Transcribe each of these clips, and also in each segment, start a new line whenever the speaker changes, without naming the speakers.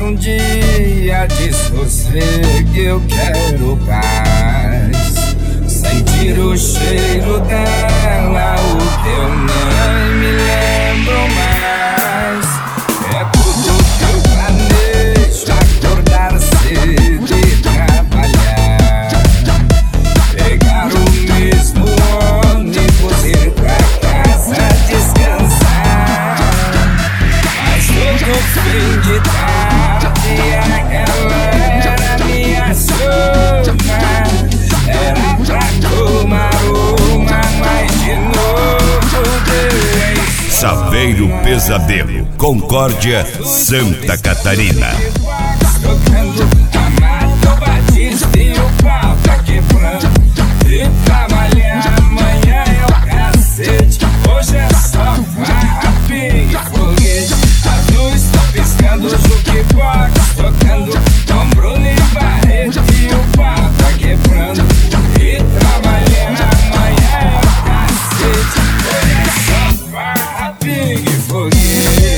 um dia de sossego, eu quero paz. Sentir o cheiro dela, o teu nem me lembro mais. É tudo que eu planejo, acordar cedo e trabalhar, pegar o mesmo ônibus, ir pra casa descansar. Mas todo fim de tarde a galera me assoma. Era pra tomar uma, mas de novo deu.
Saveiro Pesadelo, Concórdia, Santa Catarina.
Tocando a Mata Batista e o pau tá quebrando. E trabalhar amanhã é o cacete. Hoje é só farra, pingue, foguete. As luzes tão piscando, jukebox tocando com Bruno e Barreto e o pau tá quebrando. E trabalhar amanhã é o cacete. Hoje é só farra, pingue, foguete.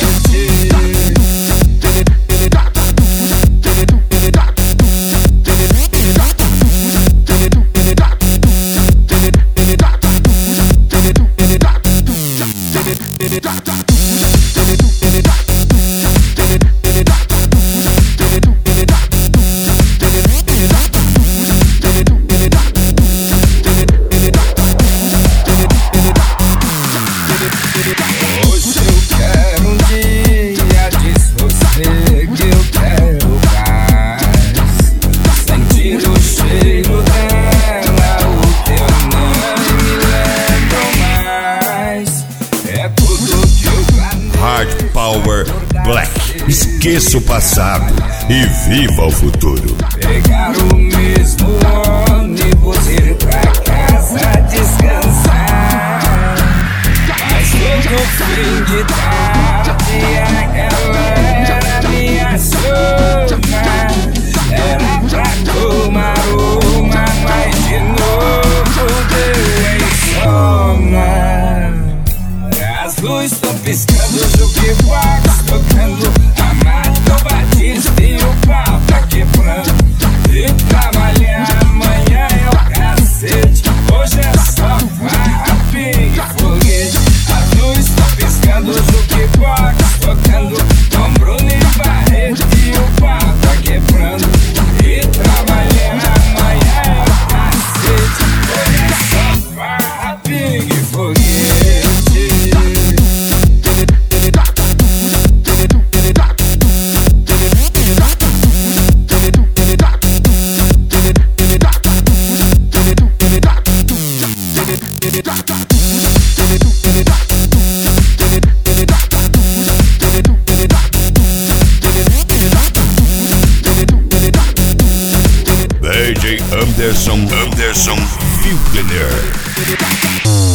Hoje eu quero um dia de sossego, eu quero paz. Sentir o cheiro dela, o teu nem me lembro mais. É tudo que eu planejo.
Hard Power Black. Esqueça o passado e viva o futuro.
Pegar o mesmo ônibus, ir pra casa descansar. Mas todo fim de tarde a galera me assoma. Era pra tomar uma, mas de novo deu em soma. As luzes tão piscando, jukebox tocando a Mata Batista e o pau tá quebrando. E trabalhar amanhã é o cacete. Hoje é só farra, pingue, foguete. As luzes tão piscando, jukebox tocando com Bruno e Barreto e o pau tá quebrando. E trabalhar amanhã é o cacete. Hoje é só farra, pingue, foguete.
DJ Anderson Wildner.